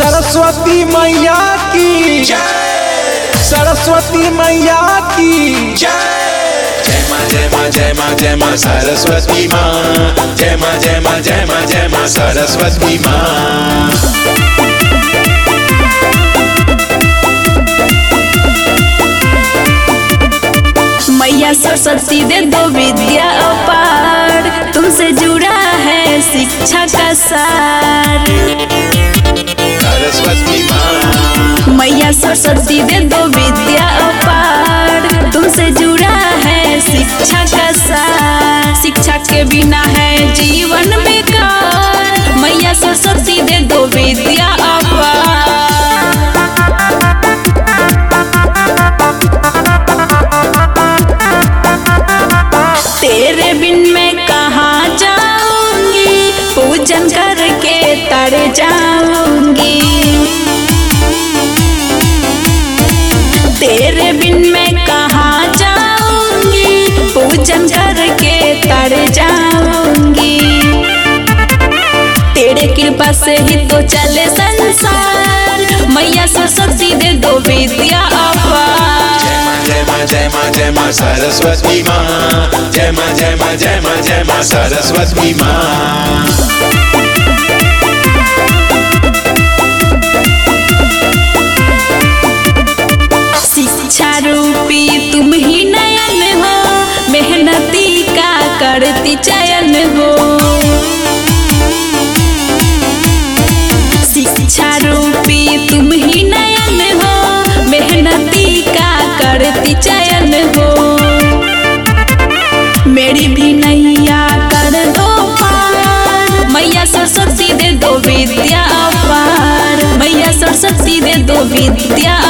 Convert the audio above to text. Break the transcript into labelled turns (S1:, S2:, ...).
S1: सरस्वती मैया की जय, सरस्वती मैया की जय। जय मां जय मां जय मां जय मां सरस्वती मां, जय मां जय मां जय मां जय मां सरस्वती मां।
S2: मैया सरस्वती दे दो विद्या अपार, तुमसे जुड़ा है शिक्षा का सार।
S1: सरस्वती मां
S2: मैया सरस्वती दे दो विद्या अपार, तुमसे जुड़ा है शिक्षा का सार। शिक्षा के बिना है जीवन बेकार, मैया सरस्वती दे दो विद्या अपार। तेरे बिन मैं कहाँ जाऊंगी, पूजन करके तर जाऊंगी। तेरे बिन मैं कहाँ जाऊंगी, पूजन करके तर जाऊंगी। तेरे कृपा से ही तो चले संसार, मैया सरस्वती दे दो विद्या अपार।
S1: जय मां जय मां जय मां सरस्वती मां, जय मां जय मां जय मां जय मां सरस्वती मां।
S2: शिक्षा रूपी तुम ही नयन हो, मेहनती का करती चयन हो। शिक्षा रूपी तुम ही नयन हो, मेहनती का करती चयन हो। मेरी भी नैया कर दो पार, मैया सरस्वती दे दो विद्या अपार। मैया सरस्वती दे दो विद्या